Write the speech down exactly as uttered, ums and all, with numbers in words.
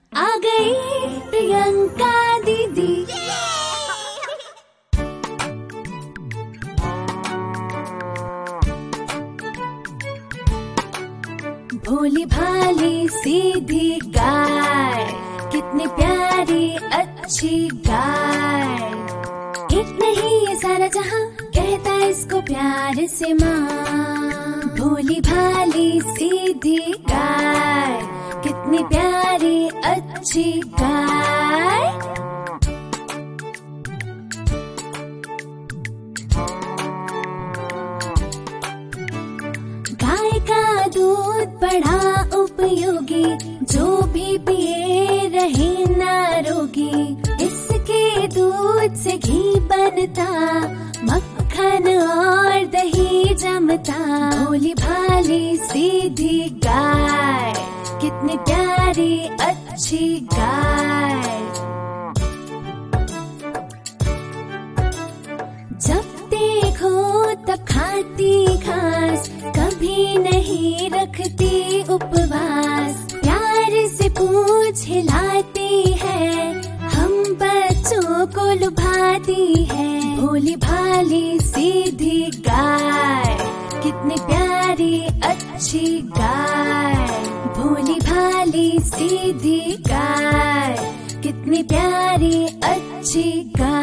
आ गई प्रियंका दीदी। भोली भाली सीधी गाय, कितनी प्यारी अच्छी गाय। एक नहीं ये सारा जहां, कहता इसको प्यार से माँ। भोली भाली सीधी गाय, कितनी प्यारी अच्छी गाय। गाय का दूध बड़ा उपयोगी, जो भी पिए रहे ना रोगी। इसके दूध से घी बनता, मक्खन और दही जमता। भोली भाली सीधी गाय, कितनी प्यारी अच्छी गाय। जब देखो तब खाती घास, कभी नहीं रखती उपवास। प्यार से पूंछ हिलाती है, हम बच्चों को लुभाती है। भोली भाली सीधी गाय, कितनी प्यारी अच्छी गाय। भोली भाली सीधी गाय, कितनी प्यारी अच्छी गाय।